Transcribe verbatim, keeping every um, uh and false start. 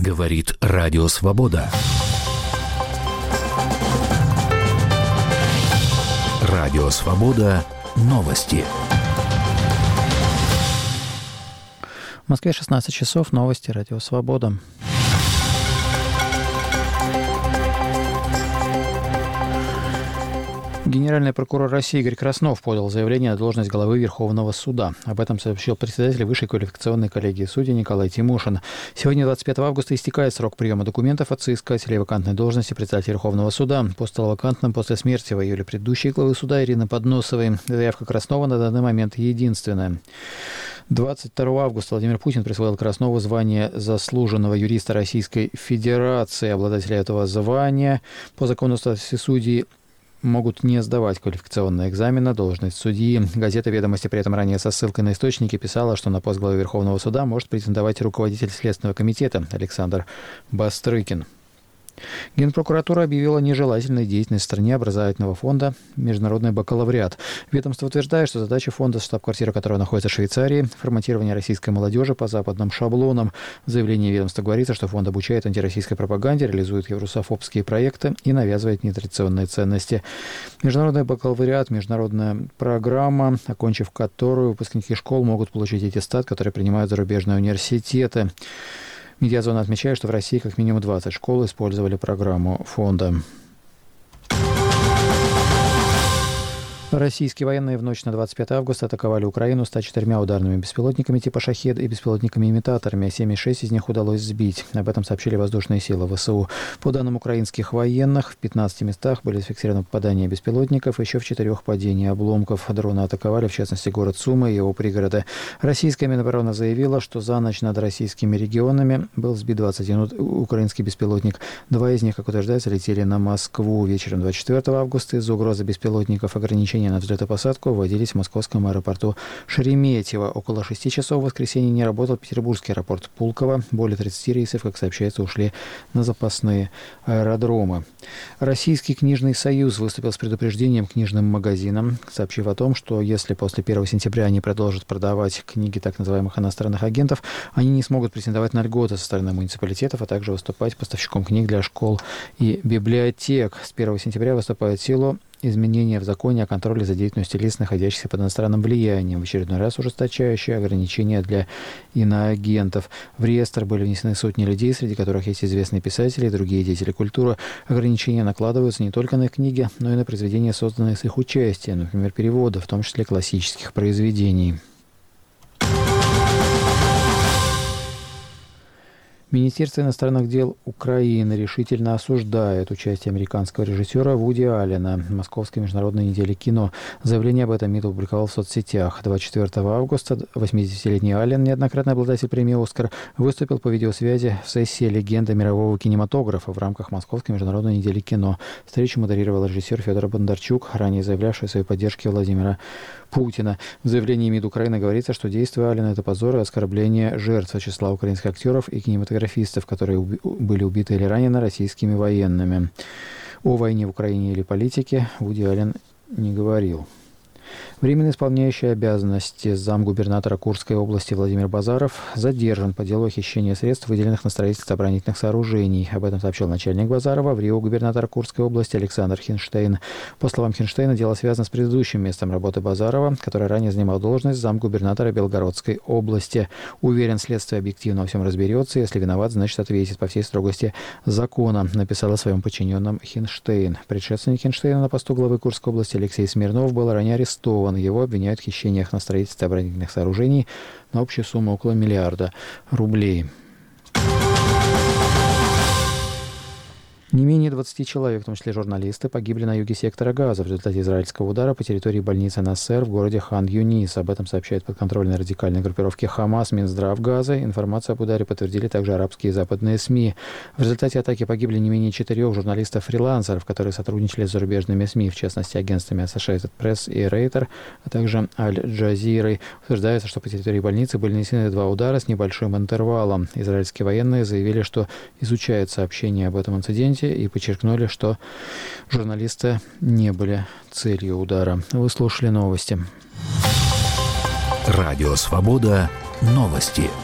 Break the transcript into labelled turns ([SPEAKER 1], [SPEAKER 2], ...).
[SPEAKER 1] Говорит Радио Свобода. Радио Свобода. Новости.
[SPEAKER 2] В Москве шестнадцать часов. Новости. Радио Свобода. Генеральный прокурор России Игорь Краснов подал заявление на должность главы Верховного суда. Об этом сообщил председатель Высшей квалификационной коллегии судей Николай Тимошин. Сегодня, двадцать пятого августа, истекает срок приема документов от соискателей вакантной должности председателя Верховного суда. Пост стал вакантным после смерти в июле предыдущей главы суда Ирины Подносовой. Заявка Краснова на данный момент единственная. двадцать второго августа Владимир Путин присвоил Краснову звание заслуженного юриста Российской Федерации. Обладатели этого звания по закону о статусе судей могут не сдавать квалификационный экзамен на должность судьи. Газета «Ведомости» при этом ранее со ссылкой на источники писала, что на пост главы Верховного суда может претендовать руководитель Следственного комитета Александр Бастрыкин. Генпрокуратура объявила нежелательной деятельность в стране образовательного фонда «Международный бакалавриат». Ведомство утверждает, что задача фонда, штаб-квартира которого находится в Швейцарии, форматирование российской молодежи по западным шаблонам. В заявлении ведомства говорится, что фонд обучает антироссийской пропаганде, реализует еврософобские проекты и навязывает нетрадиционные ценности. Международный бакалавриат – международная программа, окончив которую выпускники школ могут получить аттестат, который принимают зарубежные университеты. Медиазона отмечает, что в России как минимум двадцать школ использовали программу фонда. Российские военные в ночь на двадцать пятое августа атаковали Украину ста четырьмя ударными беспилотниками типа «Шахед» и беспилотниками-имитаторами. семьдесят шесть из них удалось сбить. Об этом сообщили воздушные силы ВСУ. По данным украинских военных, в пятнадцати местах были зафиксированы попадания беспилотников, еще в четырех падения обломков. Дроны атаковали, в частности, город Сумы и его пригороды. Российская Минобороны заявила, что за ночь над российскими регионами был сбит двадцать один украинский беспилотник. Два из них, как утверждается, летели на Москву. Вечером двадцать четвёртого августа из-за угрозы беспилотников ограничений на взлет и посадку вводились в московском аэропорту Шереметьево. Около шести часов в воскресенье не работал петербургский аэропорт Пулково. Более тридцати рейсов, как сообщается, ушли на запасные аэродромы. Российский книжный союз выступил с предупреждением книжным магазинам, сообщив о том, что если после первого сентября они продолжат продавать книги так называемых иностранных агентов, они не смогут претендовать на льготы со стороны муниципалитетов, а также выступать поставщиком книг для школ и библиотек. С первого сентября выступает в силу изменения в законе о контроле за деятельностью лиц, находящихся под иностранным влиянием, в очередной раз ужесточающие ограничения для иноагентов. В реестр были внесены сотни людей, среди которых есть известные писатели и другие деятели культуры. Ограничения накладываются не только на их книги, но и на произведения, созданные с их участием, например, переводы, в том числе классических произведений. Министерство иностранных дел Украины решительно осуждает участие американского режиссера Вуди Аллена в Московской международной неделе кино. Заявление об этом МИД опубликовал в соцсетях. двадцать четвёртого августа восьмидесятилетний Аллен, неоднократный обладатель премии «Оскар», выступил по видеосвязи в сессии «Легенда мирового кинематографа» в рамках Московской международной недели кино. Встречу модерировал режиссер Федор Бондарчук, ранее заявлявший о своей поддержке Владимира Путина. В заявлении МИД Украины говорится, что действия Аллена – это позор и оскорбление жертв числа украинских актеров и кинематографистов, которые уби- были убиты или ранены российскими военными. О войне в Украине или политике Вуди Аллен не говорил. Временно исполняющий обязанности замгубернатора Курской области Владимир Базаров задержан по делу о хищении средств, выделенных на строительство оборонительных сооружений. Об этом сообщил начальник Базарова в Рио губернатор Курской области Александр Хинштейн. По словам Хинштейна, дело связано с предыдущим местом работы Базарова, который ранее занимал должность замгубернатора Белгородской области. Уверен, следствие объективно во всем разберется. Если виноват, значит ответит по всей строгости закона, написал о своем подчиненном Хинштейн. Предшественник Хинштейна на посту главы Курской области Алексей Смирнов был ранее арестован. Его обвиняют в хищениях на строительстве оборонительных сооружений на общую сумму около миллиарда рублей. Не менее двадцати человек, в том числе журналисты, погибли на юге сектора Газа в результате израильского удара по территории больницы Нассер в городе Хан-Юнис. Об этом сообщает подконтрольной радикальной группировке Хамас Минздрав Газа. Информацию об ударе подтвердили также арабские и западные СМИ. В результате атаки погибли не менее четырех журналистов-фрилансеров, которые сотрудничали с зарубежными СМИ, в частности, агентствами Associated Press и Рейтер, а также Аль-Джазирой. Утверждается, что по территории больницы были нанесены два удара с небольшим интервалом. Израильские военные заявили, что изучают сообщения об этом инциденте и подчеркнули, что журналисты не были целью удара. Вы слушали новости.
[SPEAKER 1] Радио Свобода. Новости.